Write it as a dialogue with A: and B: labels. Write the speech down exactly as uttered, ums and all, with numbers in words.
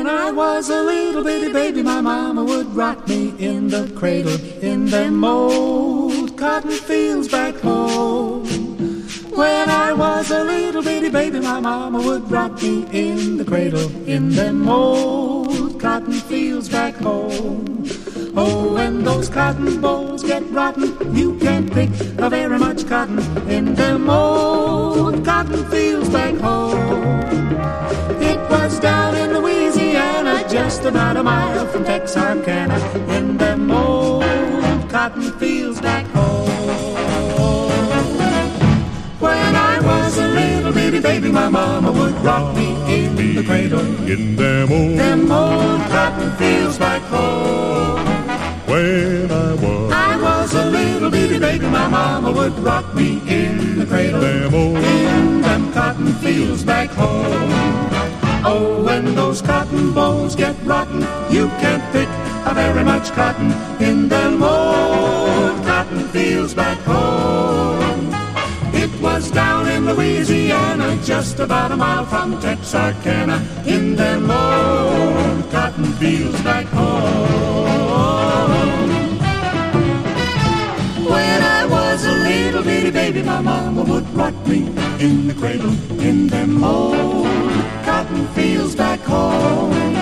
A: When I was a little bitty baby, my mama would rock me in the cradle in them old cotton fields back home. When I was a little bitty baby, my mama would rock me in the cradle in them old cotton fields back home. Oh, when those cotton bolls get rotten, you can't pick a very much cotton in them old cotton fields back home. It was down in Louisiana, just about a mile from Texarkana, in them old cotton fields back home. When I was a little bitty baby, my mama would rock me in the cradle
B: in them old,
A: them old cotton fields back home.
B: When I was,
A: I was a little bitty baby, my mama would rock me in the cradle
B: them old,
A: in them cotton fields back home. Oh, when those cotton bolls get rotten, you can't pick a very much cotton in them old cotton fields back home. It was down in Louisiana, just about a mile from Texarkana, in them old cotton fields back home. When I was a little bitty baby, my mama would rock me in the cradle in them old cotton fields back home.